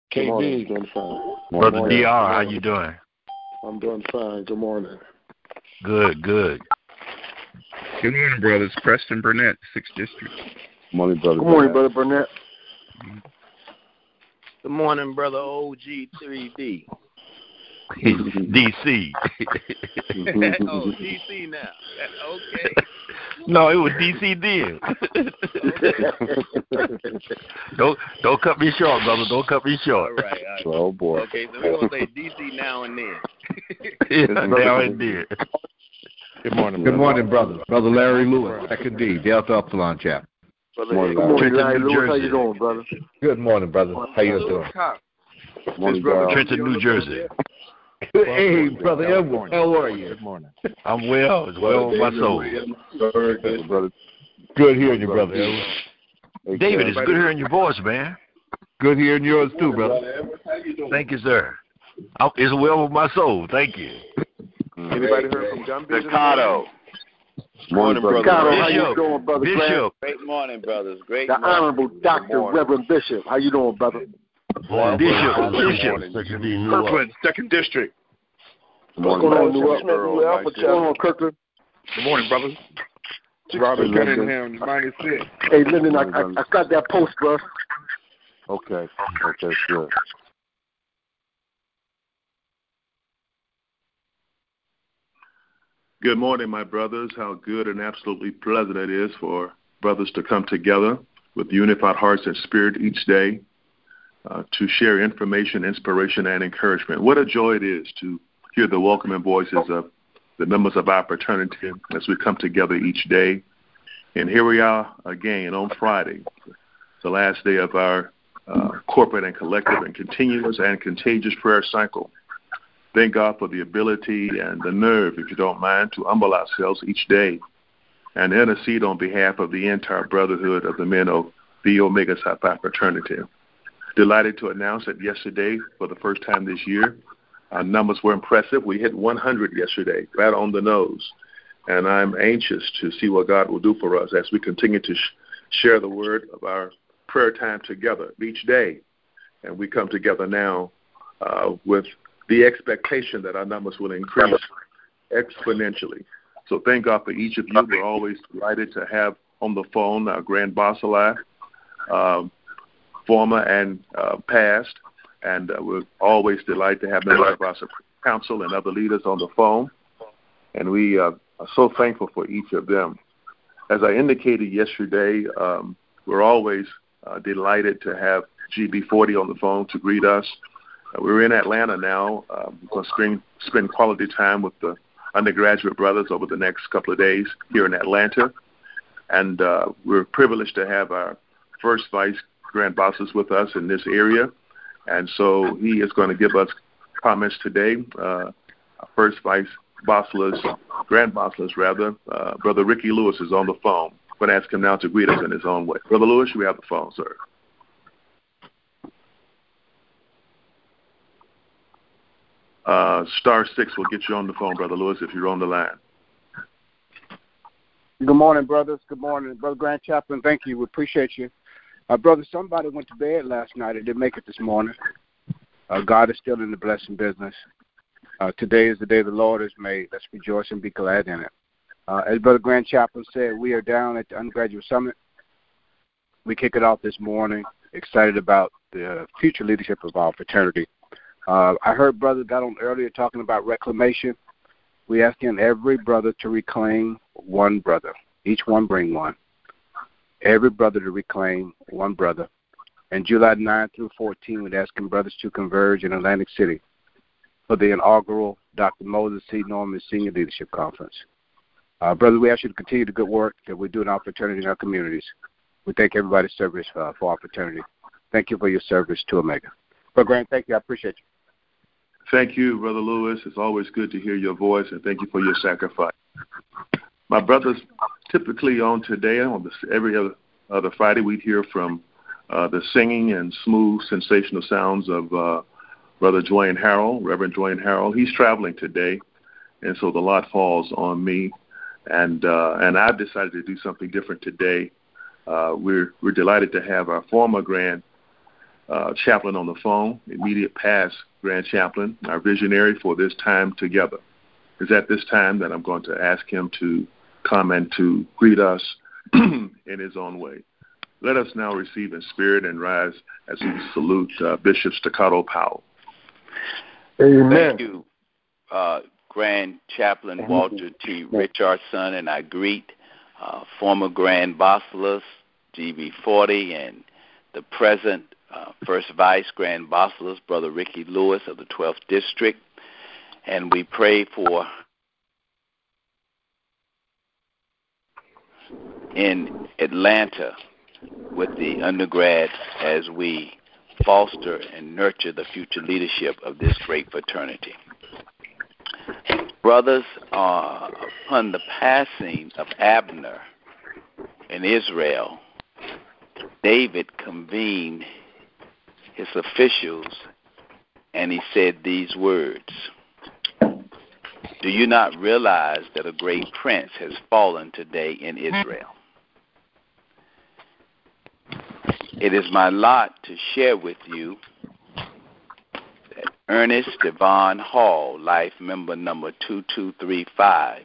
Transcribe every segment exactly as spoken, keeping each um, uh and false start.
K B, doing fine. Brother D R, how you doing? I'm doing fine. Good morning. Good, good. Good morning, brothers. Preston Burnett, sixth District. Good morning, brother. Good morning, brother Burnett. Good morning, brother O G three D. D C. Oh, D C now. Okay. No, it was D C then. don't don't cut me short, brother. Don't cut me short. All right. All right. Oh boy. Okay, so we're gonna say D C now and then. Yeah, now and then. Good morning. Good morning, brother. Brother Larry Lewis, second D, Delta Upsilon Chapter. Good morning, Larry, Larry Lewis. How you doing, brother? Good morning, brother. How you doing? Good morning, brother. Trenton, New Jersey. Hey, brother Edward, how are you? Good morning. I'm well, as well with my soul. Good, brother. Good hearing you, brother Edward. Hey, David, Ken. it's good hearing your voice, man. Good hearing yours too, brother. Thank you, sir. I'm, it's well with my soul. Thank you. Anybody heard from John Bishop? Staccato. Morning, brother. Ricardo, how you Bishop. doing, brother? Bishop. Great morning, brothers. Great The morning. Honorable Doctor Reverend Bishop. How you doing, brother? Bishop. Bishop. Kirkland, second district. Good What's morning, going on, brother. New York? What's going on, Kirkland? Good morning, brother. Robert Cunningham, minus six. Hey, Lyndon, I, I, I got that post, bro. Okay. Okay, good. Good morning, my brothers. How good and absolutely pleasant it is for brothers to come together with unified hearts and spirit each day uh, to share information, inspiration, and encouragement. What a joy it is to hear the welcoming voices of the members of our fraternity as we come together each day. And here we are again on Friday, the last day of our uh, corporate and collective and continuous and contagious prayer cycle. Thank God for the ability and the nerve, if you don't mind, to humble ourselves each day and intercede on behalf of the entire brotherhood of the men of the Omega Psi Phi fraternity. Delighted to announce that yesterday, for the first time this year, our numbers were impressive. We hit one hundred yesterday, right on the nose. And I'm anxious to see what God will do for us as we continue to sh- share the word of our prayer time together each day. And we come together now uh, with the expectation that our numbers will increase exponentially. So thank God for each of you. We're always delighted to have on the phone our Grand Basala, uh, former and uh, past, and uh, we're always delighted to have members of our Supreme Council and other leaders on the phone. And we uh, are so thankful for each of them. As I indicated yesterday, um, we're always uh, delighted to have G B forty on the phone to greet us. Uh, we're in Atlanta now. Uh, we're going to spend, spend quality time with the undergraduate brothers over the next couple of days here in Atlanta. And uh, we're privileged to have our first vice Grand Bosses with us in this area. And so he is going to give us comments today. Uh, our first vice Bosselers, Grand Bosselers rather, uh, Brother Ricky Lewis is on the phone. I'm going to ask him now to greet us in his own way. Brother Lewis, you have the phone, sir. Uh, star six will get you on the phone, Brother Lewis, if you're on the line. Good morning, brothers. Good morning, Brother Grand Chaplain. Thank you. We appreciate you. Uh, brother, somebody went to bed last night and didn't make it this morning. Uh, God is still in the blessing business. Uh, today is the day the Lord has made. Let's rejoice and be glad in it. Uh, as Brother Grand Chaplain said, we are down at the Undergraduate Summit. We kick it off this morning, excited about the future leadership of our fraternity. Uh, I heard brother got on earlier talking about reclamation. We asking every brother to reclaim one brother. Each one bring one. Every brother to reclaim one brother. And July ninth through fourteenth, we're asking brothers to converge in Atlantic City for the inaugural Doctor Moses C. Norman Senior Leadership Conference. Uh, brother, we ask you to continue the good work that we do in our fraternity and our communities. We thank everybody's service uh, for our fraternity. Thank you for your service to Omega. Brother Grant, thank you. I appreciate you. Thank you, Brother Lewis. It's always good to hear your voice, and thank you for your sacrifice. My brothers, typically on today, on this, every other, other Friday, we hear from uh, the singing and smooth, sensational sounds of uh, Brother Dwayne Harrell, Reverend Dwayne Harrell. He's traveling today, and so the lot falls on me, and uh, and I've decided to do something different today. Uh, we're we're delighted to have our former Grand uh, chaplain on the phone, immediate past Grand Chaplain, our visionary for this time together. It's at this time that I'm going to ask him to come and to greet us in his own way. Let us now receive in spirit and rise as we salute uh, Bishop Staccato Powell. Amen. Thank you, uh, Grand Chaplain Walter T. Richardson, and I greet uh, former Grand Basileus G B forty and the present uh, First Vice Grand Basileus, Brother Ricky Lewis of the twelfth District, and we pray for in Atlanta with the undergrads as we foster and nurture the future leadership of this great fraternity. Brothers, uh, upon the passing of Abner in Israel, David convened his officials and he said these words: "Do you not realize that a great prince has fallen today in Israel? It is my lot to share with you that Ernest Devon Hall, life member number two two three five,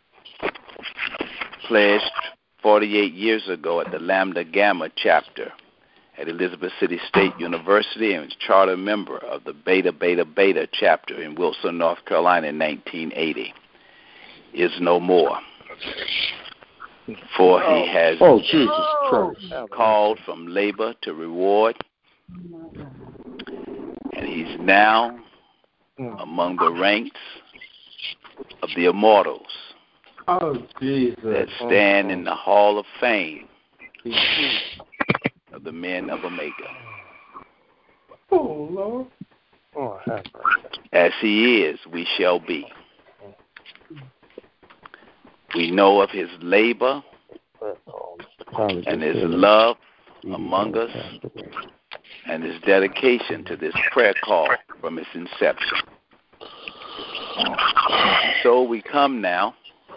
pledged forty-eight years ago at the Lambda Gamma chapter at Elizabeth City State University and was charter member of the Beta Beta Beta chapter in Wilson, North Carolina in nineteen eighty, is no more. For he has oh, Jesus Christ. called from labor to reward, and he's now among the ranks of the immortals Oh, Jesus. that stand in the Hall of Fame of the men of Omega. Oh, Lord. Oh, have mercy. As he is, we shall be. We know of his labor and his love among us and his dedication to this prayer call from its inception. So we come now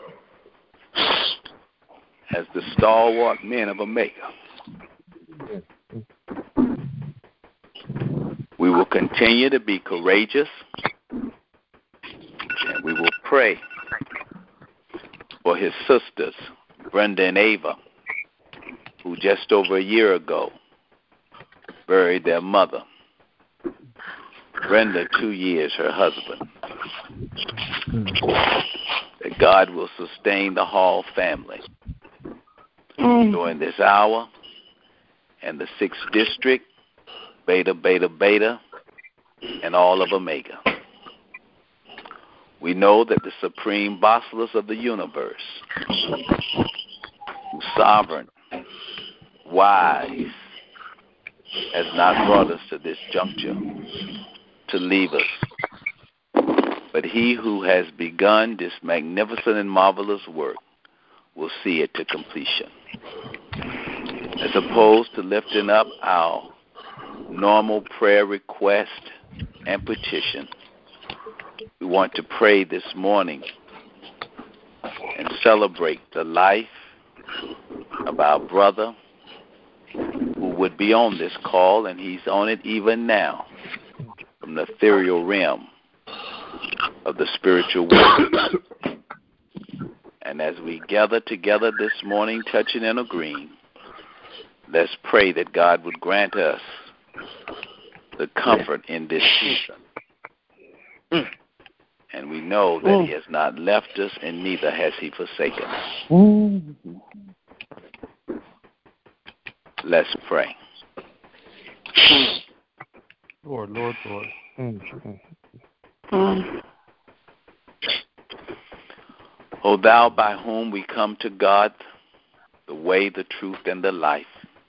as the stalwart men of Omega. We will continue to be courageous, and we will pray for his sisters, Brenda and Ava, who just over a year ago buried their mother. Brenda, two years, her husband. That God will sustain the Hall family mm. during this hour, and the sixth District, Beta, Beta, Beta, and all of Omega. We know that the supreme Basileus of the universe, who's sovereign, wise, has not brought us to this juncture to leave us. But he who has begun this magnificent and marvelous work will see it to completion. As opposed to lifting up our normal prayer request and petition, we want to pray this morning and celebrate the life of our brother who would be on this call, and he's on it even now, from the ethereal realm of the spiritual world. And as we gather together this morning, touching and agreeing, let's pray that God would grant us the comfort in this season. And we know that he has not left us, and neither has he forsaken us. Let's pray. Lord, Lord, Lord. O thou by whom we come to God, the way, the truth, and the life,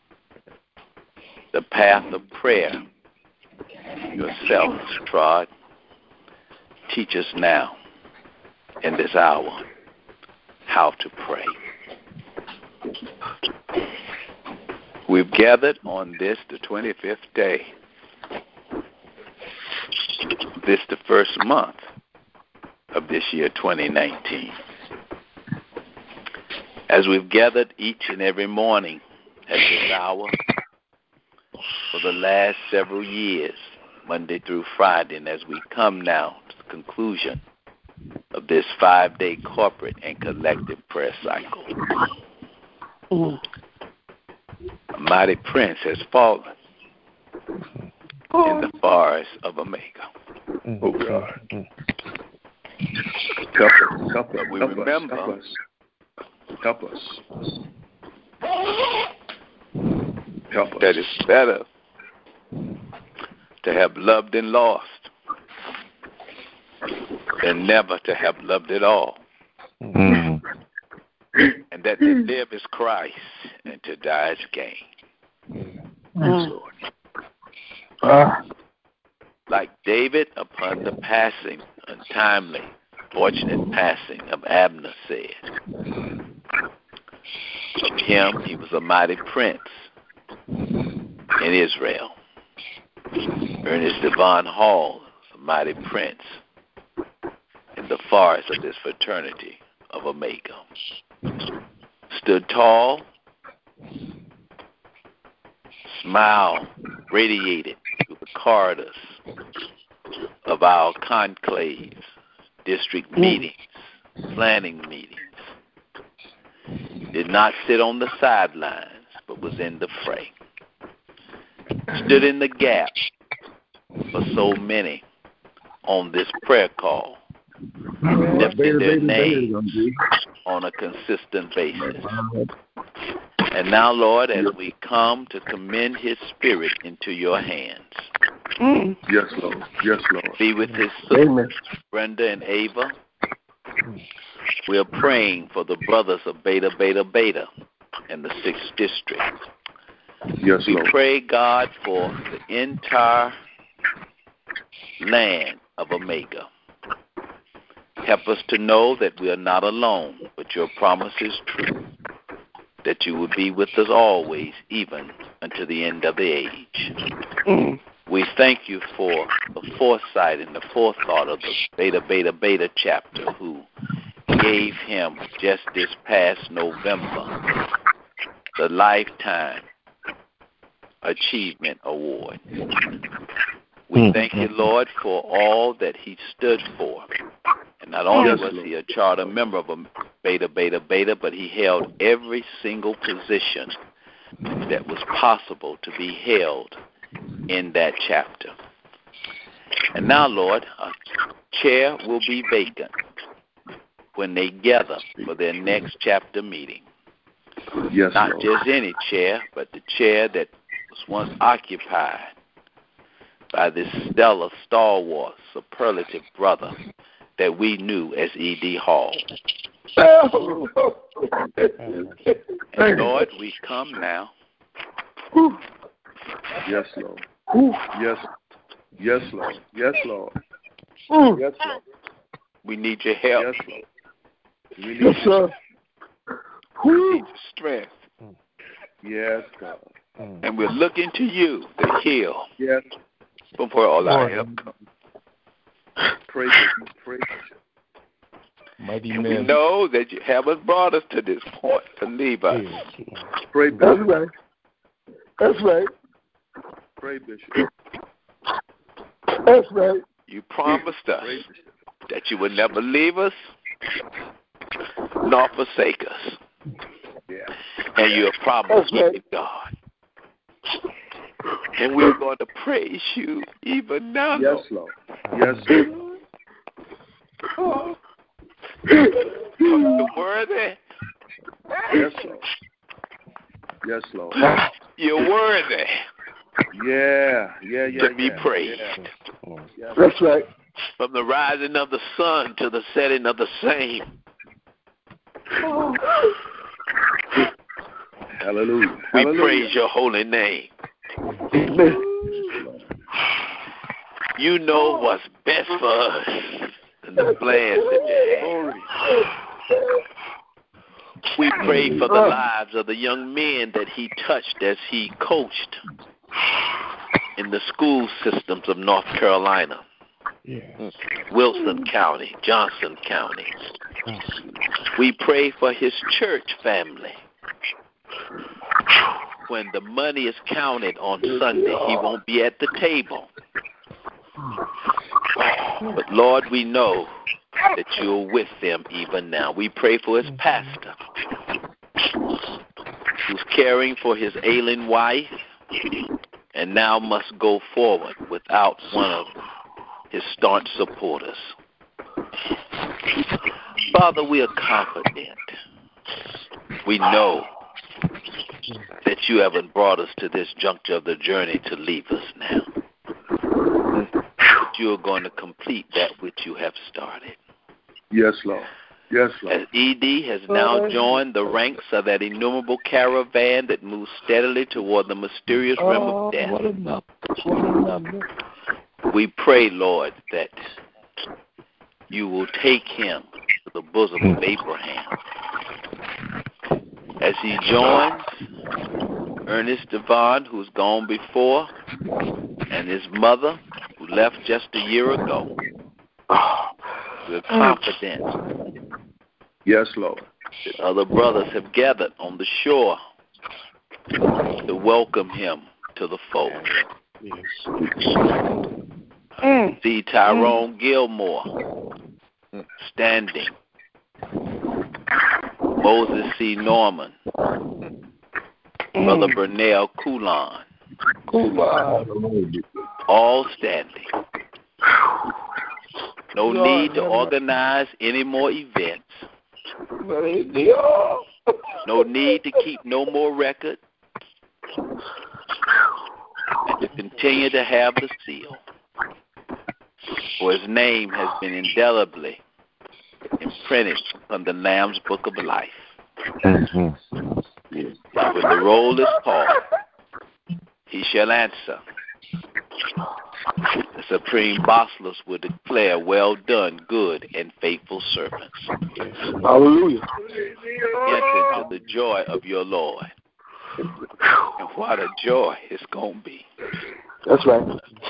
the path of prayer, yourself has trod, teach us now, in this hour, how to pray. We've gathered on this, the twenty-fifth day, this the first month of this year, twenty nineteen. As we've gathered each and every morning at this hour, for the last several years, Monday through Friday, and as we come now to the conclusion of this five-day corporate and collective prayer cycle, a mighty prince has fallen in the forest of Omega. Oh, God. Help us, help us, We help remember us, help us. Help us. that it's better to have loved and lost than never to have loved at all. Mm. And that to live is Christ and to die is gain. Yes, Lord. Ah. Like David upon the passing, untimely, fortunate passing of Abner said, of him he was a mighty prince in Israel. Ernest Devon Hall was a mighty prince in the forest of this fraternity of Omega. Stood tall, smile radiated through the corridors of our conclaves, district meetings, planning meetings. Did not sit on the sidelines, but was in the fray. Stood in the gap for so many on this prayer call, lifting their names on a consistent basis. And now, Lord, as we come to commend his spirit into your hands, Yes, Lord. Yes, Lord. be with his sisters, Brenda and Ava. We are praying for the brothers of Beta, Beta, Beta in the sixth District. Yes, We Lord. pray, God, for the entire land of Omega. Help us to know that we are not alone, but your promise is true, that you will be with us always, even unto the end of the age. Mm. We thank you for the foresight and the forethought of the Beta, Beta, Beta chapter, who gave him just this past November the Lifetime Achievement Award. We thank you, Lord, for all that he stood for. And not only Yes, was Lord. he a charter member of a Beta, Beta, Beta, but he held every single position that was possible to be held in that chapter. And now, Lord, a chair will be vacant when they gather for their next chapter meeting. Yes, Not Lord. just any chair, but the chair that was once occupied by this stellar, stalwart, superlative brother that we knew as E D Hall. And Lord, we come now. Yes, Lord. Yes. Yes, Lord. Yes, Lord. Yes, Lord. We need your help. Yes, Lord. We need Yes, sir. We need your strength. Yes, God. And we're looking to you to heal Yes. from where all our help comes. Praise you. Praise you. Mighty And we man. know that you haven't brought us to this point to leave us. Pray, That's Bishop. right. That's right. Pray, Bishop. That's right. You promised us Pray, Bishop. that you would never leave us nor forsake us. Yeah. And you have promised That's right. me, God. And we're going to praise you even now. Yes, Lord. Lord. Yes, Lord. You're worthy. Yes, Lord. Yes, Lord. You're worthy Yeah. Yeah, yeah, to be yeah. praised. Yeah. Yes. That's right. From the rising of the sun to the setting of the same. Hallelujah. We Hallelujah. praise your holy name. Amen. You know what's best for us and the plans that you have. We pray for the lives of the young men that he touched as he coached in the school systems of North Carolina, Yes. Wilson County, Johnson County. We pray for his church family when the money is counted on Sunday, he won't be at the table. But, Lord, we know that you're with them even now. We pray for his pastor, who's caring for his ailing wife and now must go forward without one of his staunch supporters. Father, we are confident. We know that you haven't brought us to this juncture of the journey to leave us now. But you are going to complete that which you have started. Yes, Lord. Yes, Lord. As E D has now joined the ranks of that innumerable caravan that moves steadily toward the mysterious realm of death. What enough. What enough. We pray, Lord, that you will take him to the bosom of Abraham as he joins Ernest Devon, who's gone before, and his mother, who left just a year ago. We're confident. Yes, Lord. That other brothers have gathered on the shore to welcome him to the fold. Mm. See Tyrone Gilmore standing. Moses C. Norman. Brother Bernell Coulon. All standing. No need to organize any more events. No need to keep no more record. And to continue to have the seal. For his name has been indelibly imprinted on the Lamb's Book of Life. Mm-hmm. But when the roll is called, he shall answer. The supreme Bosselus will declare, well done, good and faithful servants. Hallelujah. Enter into the joy of your Lord. And what a joy it's going to be. That's right.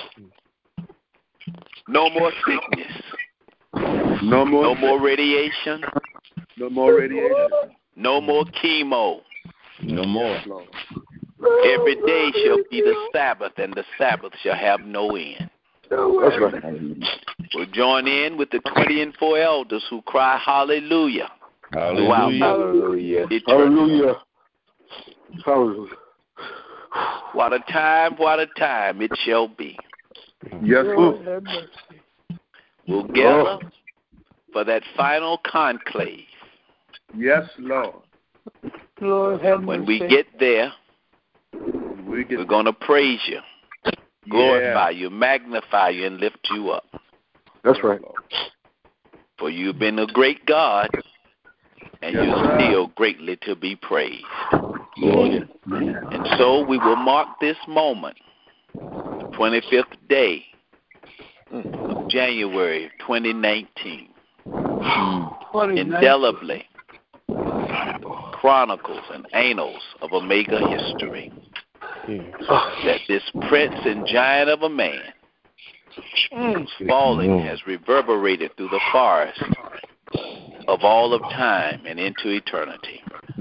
No more sickness. No more. No more radiation. No more radiation. No more chemo. No more. Every day shall be the Sabbath, and the Sabbath shall have no end. That's right. We'll join in with the twenty and four elders who cry hallelujah. Hallelujah. Hallelujah. Eternity. Hallelujah. Hallelujah. What a time, what a time it shall be. Yes, Lord. Lord have mercy. We'll gather for that final conclave. Yes, Lord. Lord have mercy. When we get there, We get we're going to praise you, glorify you, magnify you, and lift you up. That's right. For you've been a great God, and Yes, you're sir. still greatly to be praised. Lord. And so we will mark this moment, the twenty-fifth day of January twenty nineteen, indelibly chronicles and annals of Omega history. That this prince and giant of a man whose falling has reverberated through the forest of all of time and into eternity.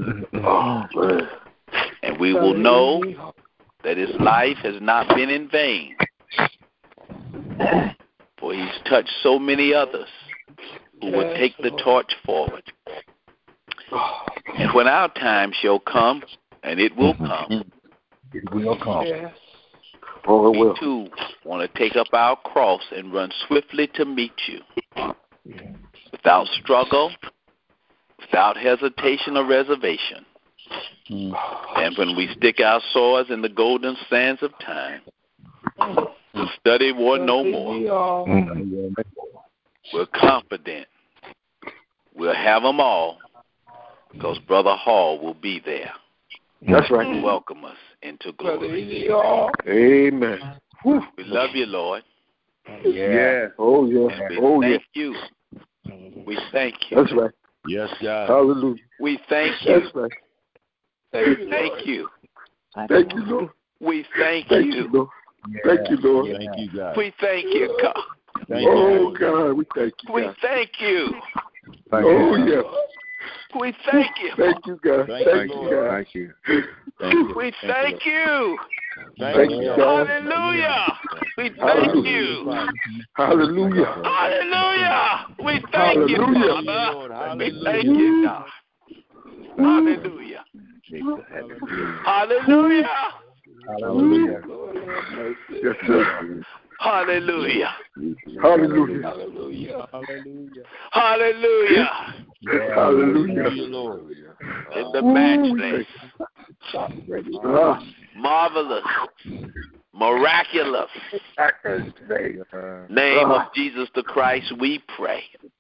And we will know that his life has not been in vain, for he's touched so many others who will take the torch forward. And when our time shall come, and it will come, It will come. Yes. Oh, we too want to take up our cross and run swiftly to meet you. Without struggle, without hesitation or reservation. Mm. And when we stick our swords in the golden sands of time, we'll study war no more. Mm. We're confident we'll have them all, because Brother Hall will be there. That's right. To welcome us into glory. Amen. We love you, Lord. Yeah. Oh, yeah. And we Oh, thank yeah. you. We thank you. That's right. Yes, God. Hallelujah. We thank you. That's right. We thank you. Thank you, Lord. We thank Thank you, you. Lord. Thank you, Lord. Thank you, God. We thank you, God. Thank Oh, you. God, we thank you. We God. thank you. Oh, yeah. We thank you. Thank you, God. Thank Thank you, you, Lord. God. Thank you. Thank you. We Thank thank you. Thank you, God. Hallelujah. We thank Hallelujah. you. Hallelujah. Hallelujah. We thank you, Hallelujah. Father. We thank you, God. Hallelujah. Hallelujah. Hallelujah. Yes, sir. Hallelujah. Hallelujah. Hallelujah. Hallelujah. Hallelujah. In the matchless, Ah, marvelous, miraculous name of Jesus the Christ, we pray.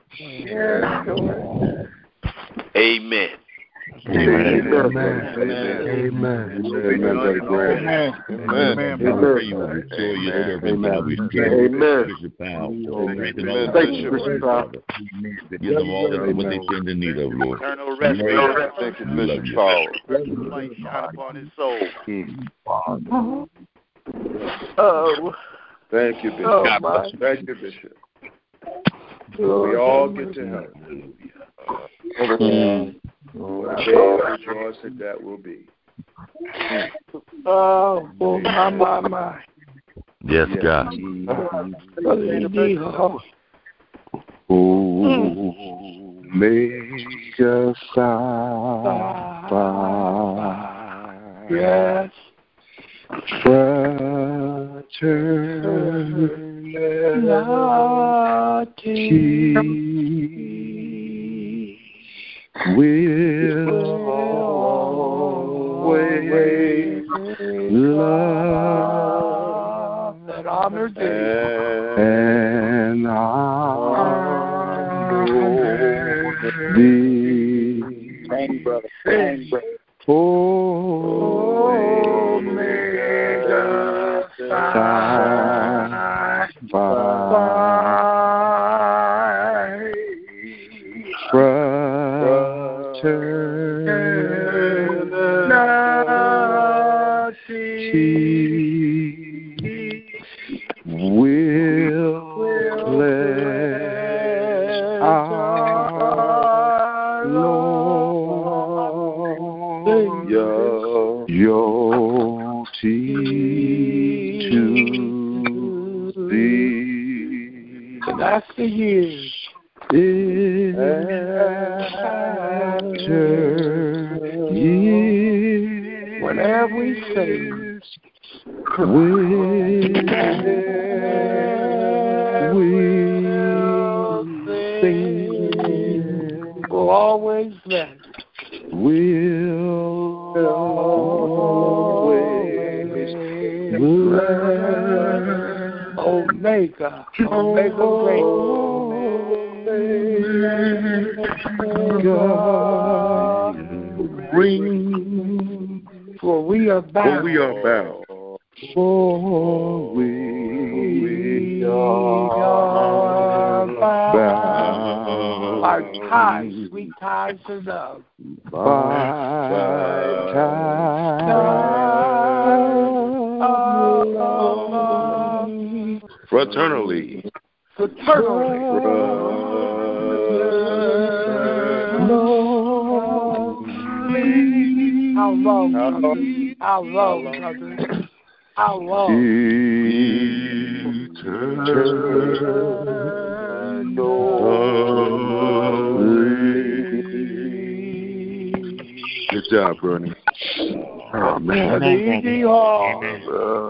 Amen. Amen. Amen. Amen. Amen, Brother Grant. Amen. Amen. Pray you will restore your servant, God. Restore Amen. Bishop Powell. Amen. Thank you, Bishop Powell. Give them all that what they stand in need of, Lord. Eternal rest. Thank you, We love Bishop you. Powell. Light shine upon his soul. Oh. Thank you, Bishop. Oh, my. Thank you, Bishop. We all get to help. Mm. What a day of rejoicing that will be. Oh, oh my, my, my. Yes, God. Omega Phi. Yes. Fraternity will always love and honor thee. and honor thee. Thank brother. Thank brother. Omega Phi. Fraternity will bless our Lord. Your tea to thee. That's the years. After years, whenever we sing, when we sing, we'll always bless. We'll always bless. Omega, Omega great. God, ring, for we are bound. For we are bound. For we, we are bound. By ties, sweet ties of love. By ties of love. Fraternally. Fraternally. How long, brother? How long, brother? How long? Good job, Bernie. Oh, man. Easy on.